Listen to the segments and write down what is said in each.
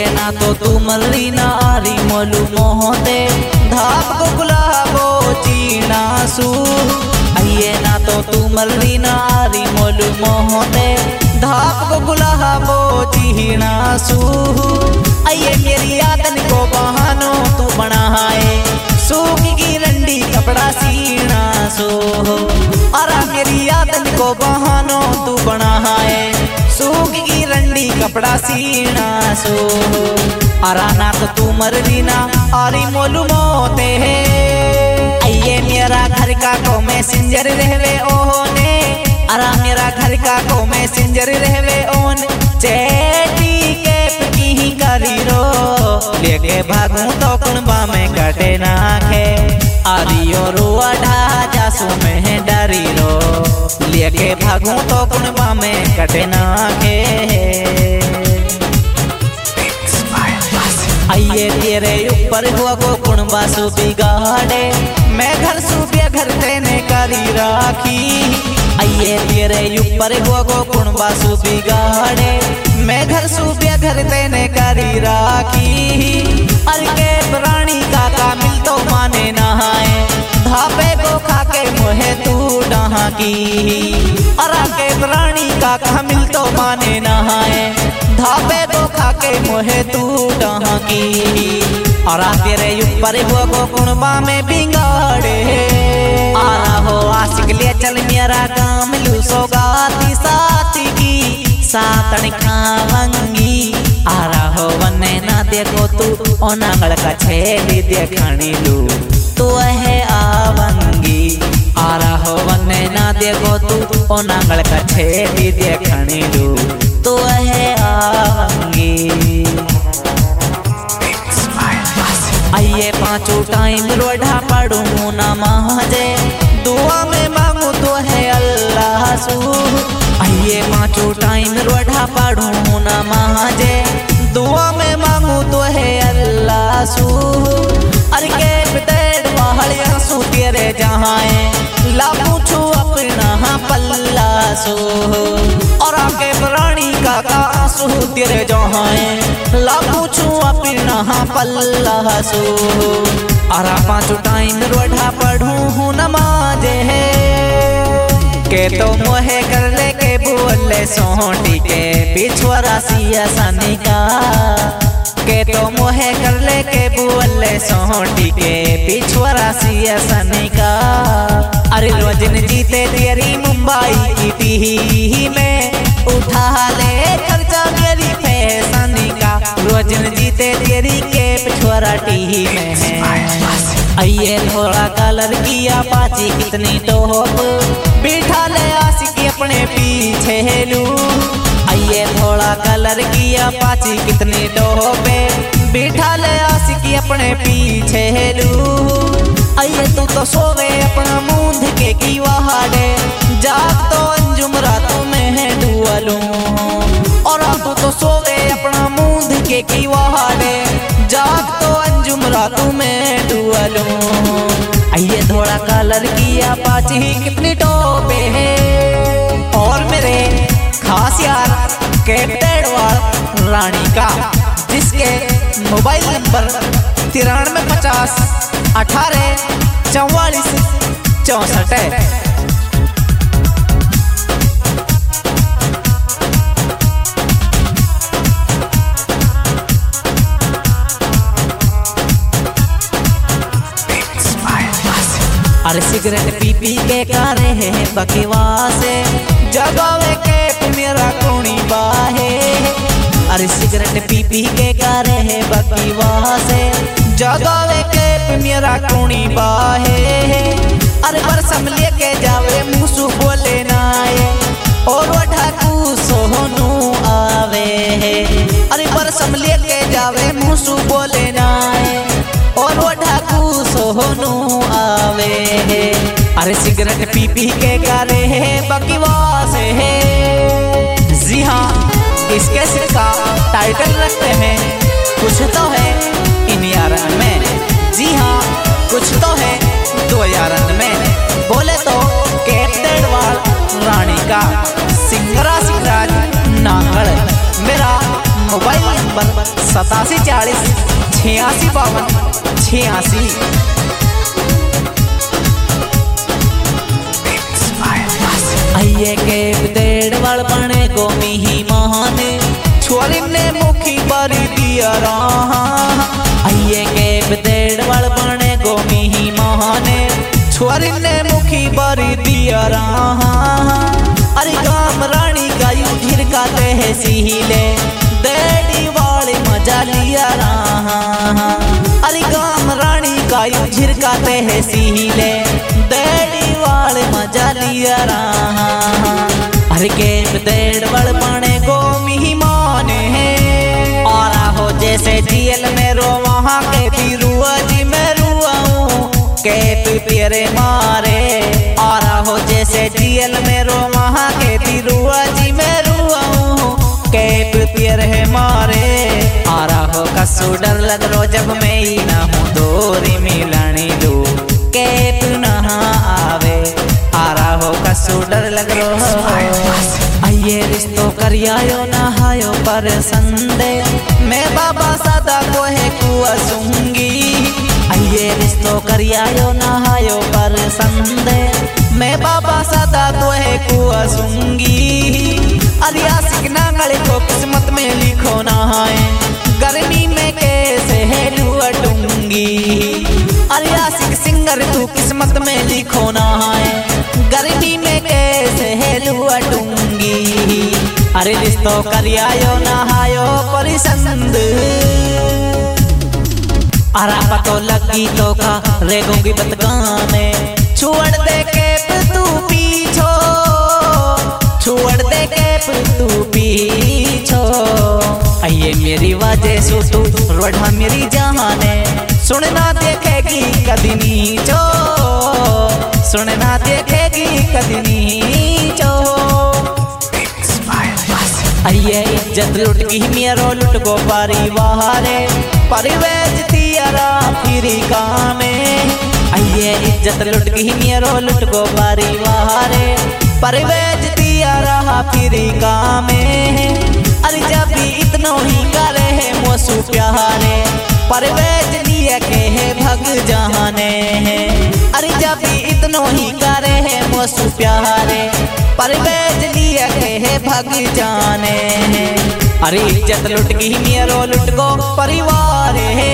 ना तो तू मल्ली नारी मोलू मोहते धाप को गुलाबो चीना सू। आइए ना तो तू मल्ली नारी मोलू मोहते धाप को गुलाबो चीना सू। आइए मेरी यादन को बहानो तू बनाए सूख की रंडी कपड़ा सीना सो। अरा मेरी यादन को बहानो तू बनाए सूख की रंडी कपड़ा सीना सो। अरा ना तो तू मरदी ना आरी मोलू मोते है। आइए मेरा घर का को मैसेंजर रहवे ओने। अरा मेरा घर का को मैसेंजर रहवे ओन चैटी के की करी रो लेके भागू तो कुणबा में कटे नाखे। आरियो रुआ ढा जासू में डरी रो लेके भागू तो कुणबा में कटे नाखे। आइए तेरे ऊपर हुआ को कुणबा सु बिगाड़े मैं घर सुबह घर तेने करी राखी। आइए तेरे ऊपर हुआ को कुणबा सु बिगाड़े मैं घर सुबह घर तेने करी राखी। अर के प्राणी काका मिल तो माने नहाए धापे को खाके मोहे तू डहा की। अरा के प्राणी काका मिल तो माने नहाए धापे को खाके मोहे तू डहा की। अरा तेरे ऊपर हुआ को कुणबा में बिगाड़े। आरा हो आशिक ले चल मेरा काम लू सौगाती साथी की सातन खावंगी। आरा हो वन्ने ना देखो तू ओनांगल का छेली देखनी लू तो है आवंगी। आरा हो वन्ने ना देखो तू ओनांगल का छेली देखनी लू तो है आवंगी। आइए पांचों टाइम रोढ़ा पढ़ू ना माजे दुआ में मांगू तो है अल्लाह सू। आइए पांचों टाइम रोढ़ा पढ़ू ना माजे दुआ में मांगू तो है अल्लाह सू। अरे के बेटेड पहाड़ियां सू तेरे जहां ला पूछू अपना पल्ला सू। और आगे प्राणी का आंसू तेरे जहां ला पूछू अपना पल्ला सू। अरा पांचों टाइम रोढ़ा पढ़ू नमाजे है के तो मोहे कर ले के बोले सोटी के पिछुआरा सिया सनी का। के तो मोहे कर ले के बोले सोटी के पिछुआरा सिया सनी का। अरे रोजन जीते तेरी मुंबई की टी में उठा ले खर्चा मेरी फैसनी का। रोजन जीते तेरी के पिछुआरा टी में है। आइए थोड़ा कलर किया पाची कितनी टोप बिठा ले आशिक अपने पीछे लू। आइए थोड़ा कलर किया पाची कितनी टोपे बिठा ले आशिक अपने पीछे लू। आइए तू तो सोवे अपना मूंद के की वहाड़े जाग तो अंजुम रातों में है डुअलू। और तू तो सोवे अपना मूंद के की वहाड़े जाग तो अंजुम रातों में डुअलू। आइए थोड़ा कलर किया पाची कितनी टोपे है। और मेरे खास यार कैप्टन वाल रानी का जिसके मोबाइल नंबर 9350 18 44 64 है। अरे सिगरेट पी पी के कारे है बकवासे जगावे के मेरा कोनी बाहे। अरे सिगरेट पी पी के कारे है बकवासे जगावे के मेरा कोनी बाहे। अरे बरसम लेके जावे मुसु बोले नाए और ढाकू सोनू आवे। अरे बरसम लेके जावे मुसु बोले नाए और ढाकू सोनू आवे। अरे सिगरेट पी पी के गारे है बकवास है। जी हाँ इसके का टाइटल रखते हैं कुछ तो है इन यारन में। जी हाँ कुछ तो है दो यारन में। बोले तो कैप्टन वाल रानी का सिंगरा सिंगराज नांगड़। मेरा मोबाइल नंबर नंबर 8740 8652 86। आइए के देड़ वाल बने गोमी ही महाने छोरी ने मुखी बरी दिया रहा। आइए के देड़ वाल बने गोमी ही महाने छोरी ने मुखी बरी दिया रहा। अरे गाम रानी गायू झिरकाते है सीले देड़ी वाले मजा लिया रहा। अरे गाम रानी गायू झिरकाते है सीले देड़ी वाले मजा लिया रहा। अरे के देड़ वाल बने गोमी ही माने और हो जैसे जेल में रो वहाँ के भी रुआ जी में रुआऊं के तेरे मारे। और हो जैसे जेल में रो वहाँ के भी रुआ जी में रुआऊं के तेरे मारे। और हो कसू डर लग रो जब मैं ही ना हूँ दोरी मिलानी दू के तू नहा आवे। आरा हो कसू डर लग रो आइए रिश्तो करियायो नहायो पर संदे मैं बाबा सदा को है कुआ सूंगी। आइए रिश्तो करियायो नहायो पर संदे मैं बाबा सदा को है कुआ सूंगी। अरे आशिक नांगले को किस्मत में लिखो नहाए गर्मी में कैसे है लुटूंगी। अरे आशिक सिंगर तू किस्मत में लिखो नहाए गर्मी में कैसे है लुटूंगी। अरे रिश्तो करियायो नहायो परिसंद अरा पतो लगी तो का रेगोंगी बतगाने छोड़ दे के तू पीछो छोड़ दे के तू पीछो। आइए मेरी वजह से तू रोढ़ा मेरी जहाने सुनना देखेगी कभी नीचो सुनना देखेगी कभी नीचो। आइए इज्जत लुट गई मेरो लुट गो परिवारे परिवेज तियारा फिरी कामे। आइए इज्जत लुट गई मेरो लुट गो परिवारे परिवेज तियारा फिरी कामे। अरे जब भी इतना ही करे है मोसू प्यारे परवेज लिए के है भग जाने है। अरे जब भी इतना ही करे है मोसू प्यारे परवेज लिए के है भग जाने है। अरे इज्जत लुट गई मेरो लुट गो परिवार है।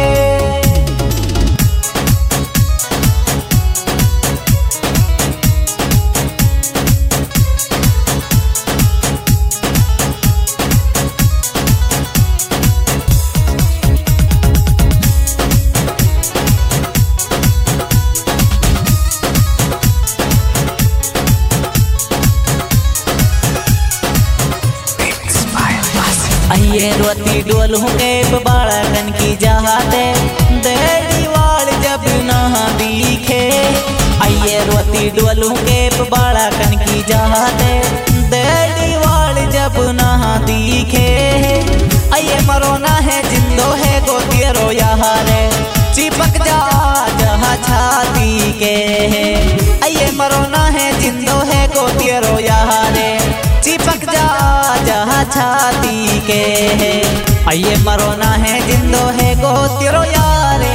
आइए रोती डोल होंगे बाड़कन की जहाते देड़ी वाल जब नहा दिखे। आइए रोती डोल होंगे बाड़कन की जहाते देड़ी वाल जब नहा दिखे। आइए मरोना है जिंदो है गोतियरो यारे चिपक जा जहाँ छाती के। आइए मरोना है जिंदो है गोतियरो यारे चिपक जा जहाँ छाती के। आइए मरोना है जिंदो है गोतिरो यारे।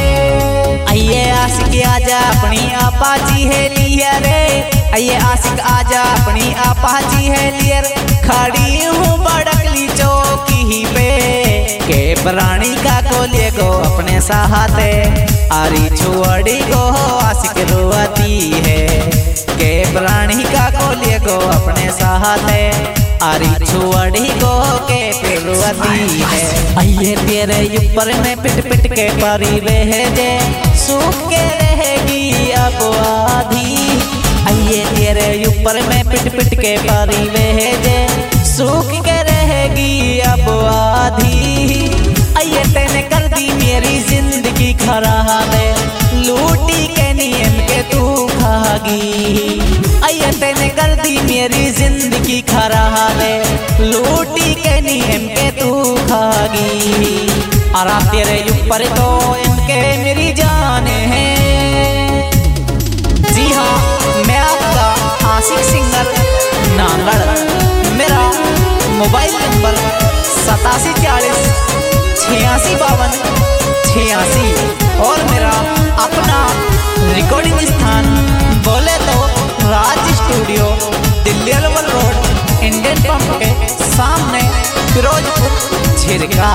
आइए आशिक आजा अपनी आपाची है लिया रे। आइए आशिक आजा अपनी आपाची है लिया रे। खड़ी हूँ बड़कली चौकी पे के प्राणी का को ले गो अपने सहाते। आरी छुअड़ी को आशिक रोती है के प्राणी का को ले गो अपने सहाते। आरी छुअड़ी को के पिलवती है। आइए तेरे ऊपर में पिट पिट के परी भेजे सूख के रहेगी अब आधी। आइए तेरे ऊपर में पिट पिट के परी भेजे सूख के रहेगी अब आधी। आइए तेने कर दी मेरी जिंदगी खराब लूटी के नियम के तू खागी। आइए तेने कर दी मेरी जिंदगी खराब लूटी के नियम के तू खागी। और आप तेरे ऊपर तो इनके मेरी जाने हैं। जी हाँ मैं आपका आशिक सिंगर नांगड़। मेरा मोबाइल नंबर 8740 8652 और मेरा अपना रिकॉर्डिंग स्थान बोले तो Raj studio, Delhi Alwar road, Indian pump के सामने, फिरोजपुर झिरका।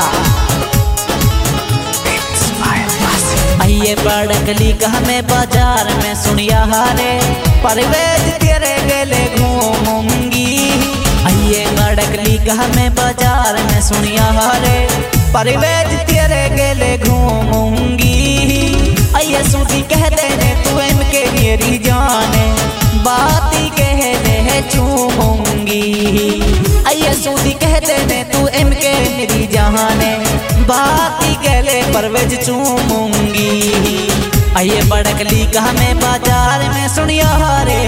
आइए बड़कली का हमें बाजार में सुनिया हारे, परवेज तेरे गेले घूमूंगी। आइए बड़कली का हमें बाजार में सुनिया हारे, परवेज तेरे गेले घूमूंगी। आइए सूदी कह देने तू इनके मेरी जाने, बाती कह दे चूमूंगी। आइए सूदी कह देने तू इनके मेरी जाने, बाती गले परवेज चूमूंगी। आइए बड़कली का हमें बाजार में सुनिया रे।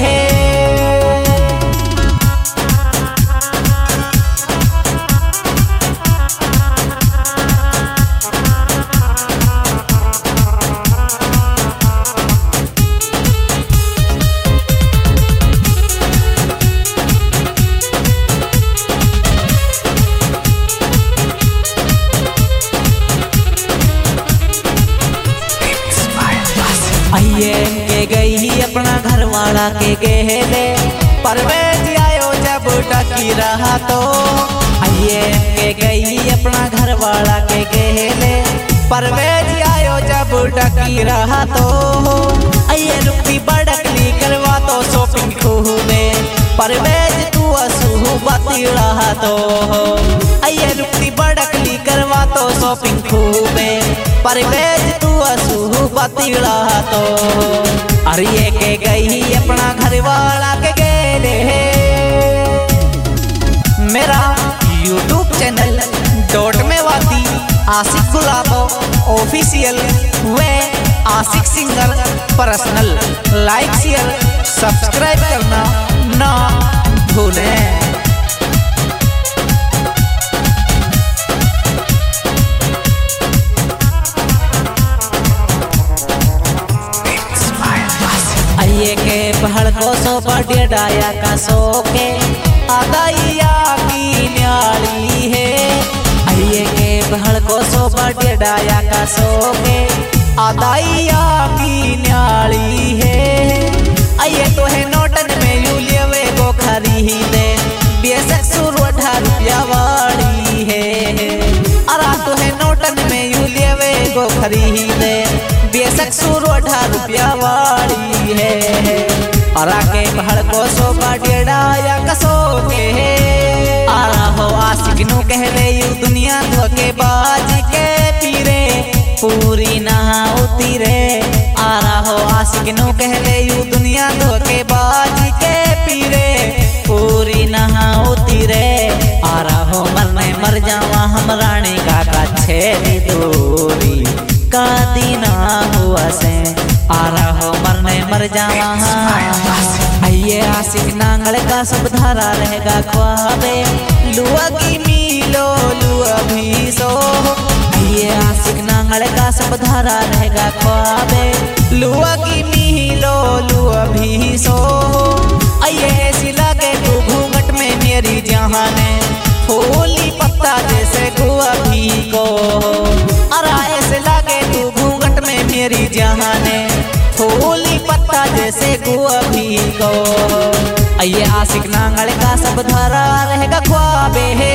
आइए के गई अपना घर वाला के गेले, परवेज आयो जब टकी रहा तो। आइए के गई अपना घर वाला के गेले, परवेज आयो जब टकी रहा तो। आइए रुपी बड़कली करवा तो शॉपिंग खूबे, परवेज तू असू बती रहा तो। आइए रुपी बड़कली करवा तो शॉपिंग खूबे, परवेज तू असू बती रहा तो। अरे के गई अपना घर वाला के गेले। मेरा YouTube channel dot Mewati Ashiq Gulabo official वे Ashiq singer personal, like share subscribe करना ना भूलें। आइए के पहाड़ को सो बढ़िया डाया का सो के आदाइया की न्याली है। आइए के पहाड़ को सो बढ़िया डाया का सो के आदाइया की न्याली है। आइए तो है नोटन में यूलिया वे को खरीदे, बेशक ₹18 वाली है। अरा तो है नोटन में यूलिया वे को खरीदे, बेशक ₹18 वाली है। और आके पहाड़ को सो बढ़िया या कसो के आरा हो आशिक नु कह रहे यू दुनिया धोखे बाज के पीरे पूरी ना उतरे। आरा हो आशिक नु कह रहे यू दुनिया धोखे बाज के पीरे पूरी ना उतरे। आरा हो मरने मर जावा हम रानी का छेदी दूरी का दीना हुआ से। आरा हो मरने मर जावा। आइए आशिक नांगल का सब धारा रहेगा ख्वाबे, लुआ की मिलो लुआ भी सो। आइए आशिक नांगल का सब धारा रहेगा ख्वाबे, लुआ की मिलो लुआ भी सो। आइए ऐसी लगे तू घूंघट में मेरी जहाने, फूली पत्ता जैसे गुआ भी को। अरा ऐसे लगे तू घूंघट में मेरी जहाने, फूली पत्ता जैसे गुआ भी को। आइए आशिक नांगल का सब धारा रहेगा ख्वाबे है।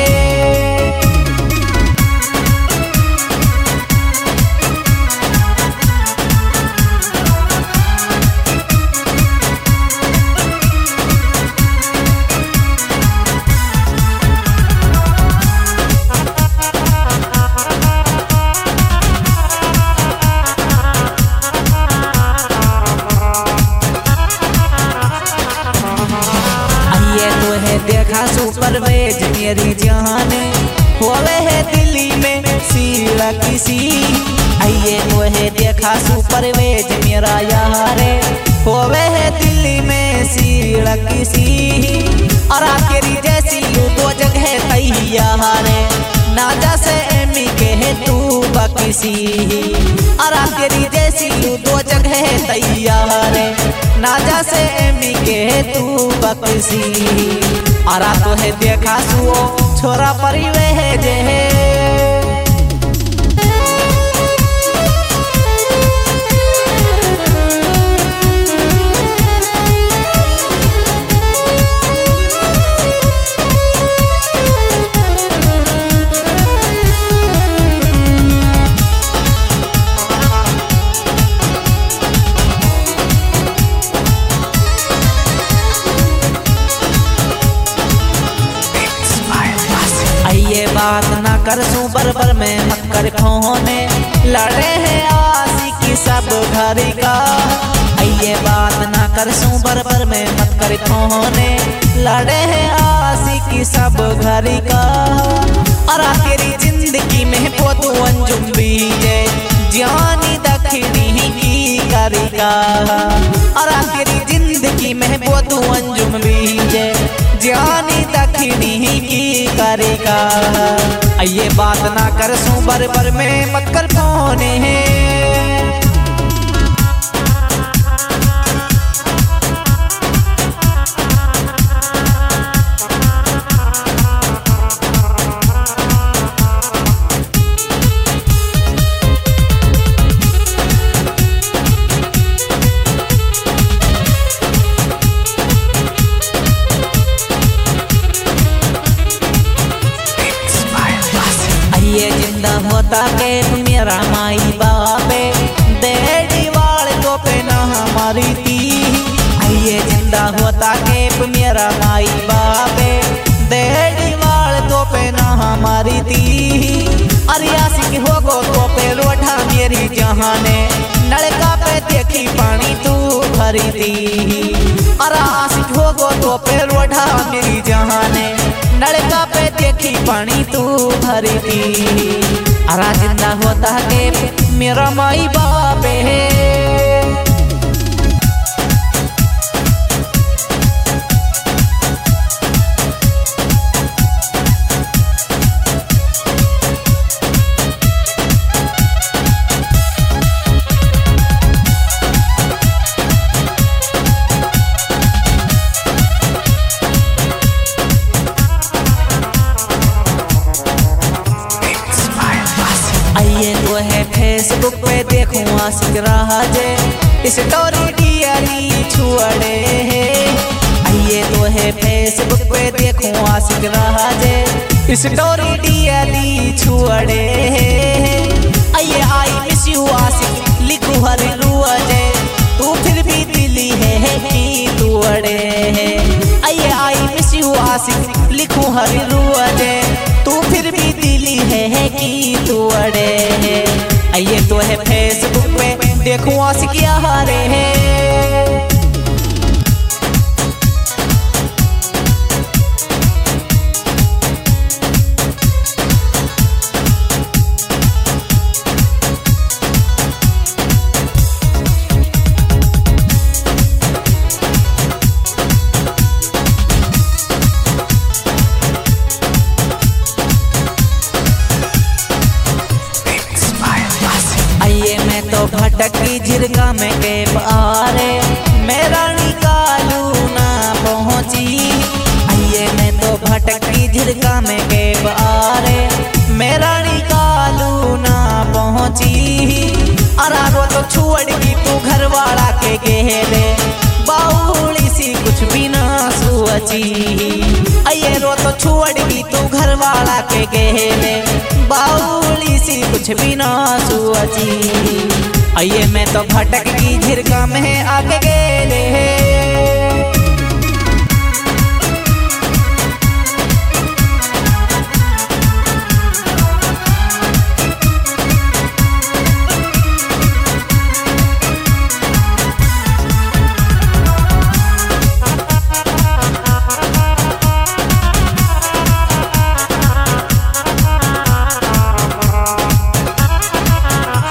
देखा सुपरवेज मेरी जाने, होवे है दिल्ली में सीला किसी। आइए वो है देखा सुपरवेज मेरा यारे, होवे है दिल्ली में सीला किसी। और आखिरी जैसी दो जगह तैयारे, ना जैसे एमी के है तू बकिसी। और आखिरी जैसी दो जगह तैयारे, ना जैसे एमी के तू बकिसी। आरा तो है देखा सुओ छोरा परिवे जे ये बात ना कर सू बरबर में मत कर खोने लड़े हैं आशिकी सब घर का। ये बात ना कर सू बरबर में मत कर खोने लड़े हैं आशिकी सब घर का। अरे तेरी जिंदगी में पोतू अंजुम बीजे जानी दखनी की करिका। अरे तेरी जिंदगी में पोतू अंजुम बीजे जानी दखनी की करेगा। ये बात ना कर सू बरबर में मत कर फोने ये जिंदा होता के मेरा माई बापे देड़ी वाल तो पे ना हमारी थी। ये जिंदा होता के मेरा माई बापे देड़ी वाल तो पे ना हमारी थी। अरे आशिक हो गो तो पे लोढ़ा मेरी जहाने नलका पे देखी पानी तू भरी थी। अरे आशिक हो गो तो पे लोढ़ा मेरी जहाने नलका पे देखी पानी तू भरी थी। अरा जिंदा होता के मेरा माई बाप है। ये तो है फेसबुक पे देखूं आशिक रहा जे स्टोरी डियरी छुअड़े है। ये तो है फेसबुक पे देखूं आशिक रहा जे स्टोरी डियरी छुअड़े है। ये आई मिस यू आशिक लिखू हर रुआ जे तू फिर भी दिली है कि तू अड़े है। ये आई मिस यू आशिक लिखू हर रुआ जे तू फिर भी दिली है कि तू अड़े है। ये तो है फेसबुक पे देखूं आशिक हारे है। ये मैं तो भटकी झिरका में के पारे मेरा निकालू ना पहुंची। ये मैं तो भटकी झिरका में के पारे मेरा निकालू ना पहुंची। अरा रो तो छुअड़ की तू घर वाला के गेले बाउली सी कुछ भी ना सुअची। ये रो तो छुअड़ की तू घर वाला के गेले बाउली सी कुछ भी ना सुअची। ये मैं तो भटक की झिरका में आके गेले।